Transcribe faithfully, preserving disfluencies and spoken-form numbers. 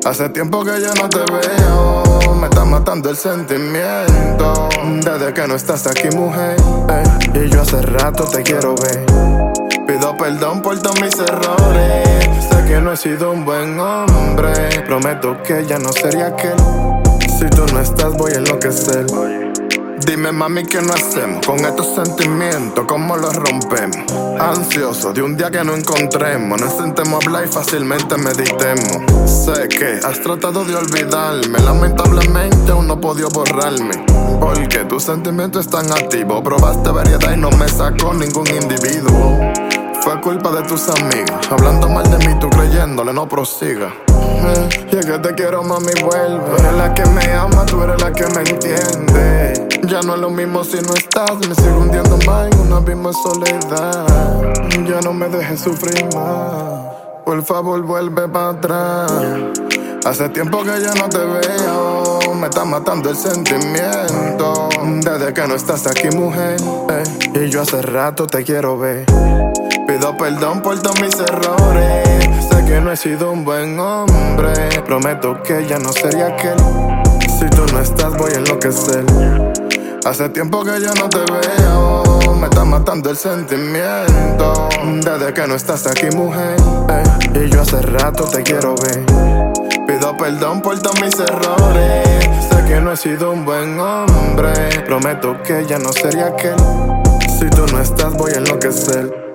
Hace tiempo que yo no te veo, me está matando el sentimiento desde que no estás aquí, mujer, ey. Y yo hace rato te quiero ver. Pido perdón por todos mis errores, sé que no he sido un buen hombre. Prometo que ya no sería aquel. Si tú no estás voy a enloquecer. Dime, mami, ¿qué no hacemos con estos sentimientos? ¿Cómo los rompemos? Ansioso de un día que no encontremos, nos sentemos a hablar y fácilmente meditemos. Sé que has tratado de olvidarme, lamentablemente aún no podido borrarme, porque tus sentimientos están activos. Probaste variedad y no me sacó ningún individuo. Fue culpa de tus amigos, hablando mal de mí, tú creyéndole, no prosiga. eh, Y es que te quiero, mami, vuelve. Tú eres la que me ama, tú eres la que me entiende. Ya no es lo mismo si no estás, me sigo hundiendo más en una misma soledad. Ya no me dejes sufrir más, por favor vuelve para atrás. Hace tiempo que yo no te veo, me está matando el sentimiento desde que no estás aquí, mujer, ey. Y yo hace rato te quiero ver. Pido perdón por todos mis errores, sé que no he sido un buen hombre. Prometo que ya no sería aquel. Si tú no estás voy a enloquecer. Hace tiempo que yo no te veo, me está matando el sentimiento desde que no estás aquí, mujer, ey. Y yo hace rato te quiero ver. Pido perdón por todos mis errores, sé que no he sido un buen hombre. Prometo que ya no sería aquel. Si tú no estás voy a enloquecer.